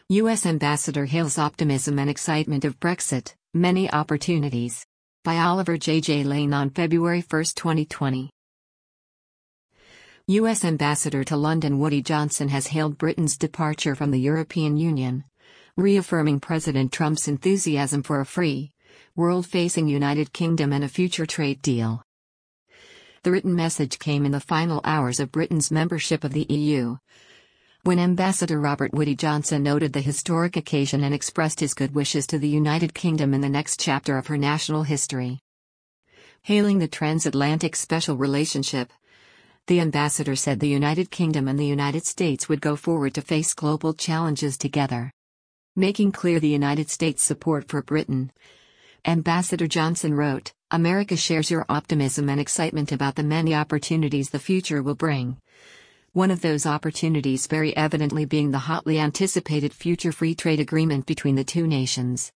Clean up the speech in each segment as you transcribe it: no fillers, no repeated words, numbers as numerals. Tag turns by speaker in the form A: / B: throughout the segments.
A: U.S. Ambassador hails optimism and excitement of Brexit, many opportunities. By Oliver J. Lane on February 1, 2020. U.S. Ambassador to London Woody Johnson has hailed Britain's departure from the European Union, reaffirming President Trump's enthusiasm for a free, world-facing United Kingdom and a future trade deal. The written message came in the final hours of Britain's membership of the EU, when Ambassador Robert Woody Johnson noted the historic occasion and expressed his good wishes to the United Kingdom in the next chapter of her national history. Hailing the transatlantic special relationship, the ambassador said the United Kingdom and the United States would go forward to face global challenges together. Making clear the United States' support for Britain, Ambassador Johnson wrote, "America shares your optimism and excitement about the many opportunities the future will bring. One of those opportunities very evidently being the hotly anticipated future free trade agreement between the two nations."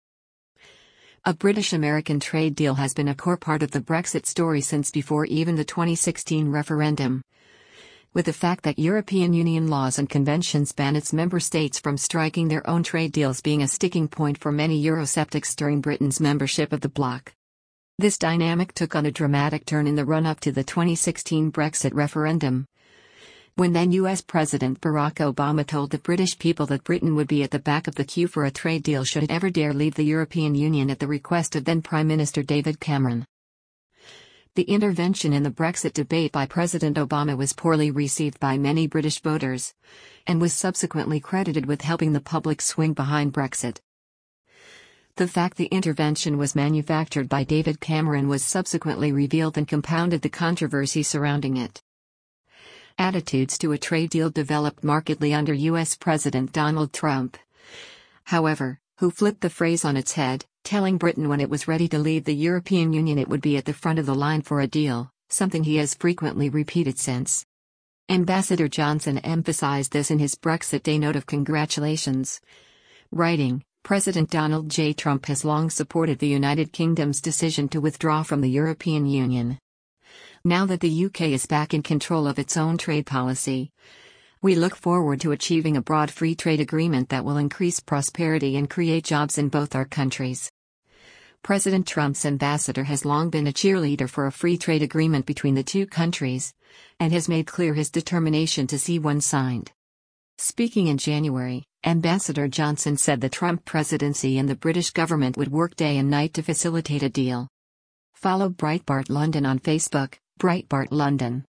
A: A British-American trade deal has been a core part of the Brexit story since before even the 2016 referendum. With the fact that European Union laws and conventions ban its member states from striking their own trade deals being a sticking point for many Eurosceptics during Britain's membership of the bloc. This dynamic took on a dramatic turn in the run-up to the 2016 Brexit referendum, when then U.S. President Barack Obama told the British people that Britain would be at the back of the queue for a trade deal should it ever dare leave the European Union at the request of then Prime Minister David Cameron. The intervention in the Brexit debate by President Obama was poorly received by many British voters, and was subsequently credited with helping the public swing behind Brexit. The fact the intervention was manufactured by David Cameron was subsequently revealed and compounded the controversy surrounding it. Attitudes to a trade deal developed markedly under U.S. President Donald Trump, however, who flipped the phrase on its head, telling Britain when it was ready to leave the European Union it would be at the front of the line for a deal, something he has frequently repeated since. Ambassador Johnson emphasized this in his Brexit Day note of congratulations, writing, "President Donald J. Trump has long supported the United Kingdom's decision to withdraw from the European Union. Now that the UK is back in control of its own trade policy, we look forward to achieving a broad free trade agreement that will increase prosperity and create jobs in both our countries." President Trump's ambassador has long been a cheerleader for a free trade agreement between the two countries, and has made clear his determination to see one signed. Speaking in January, Ambassador Johnson said the Trump presidency and the British government would work day and night to facilitate a deal. Follow Breitbart London on Facebook, Breitbart London.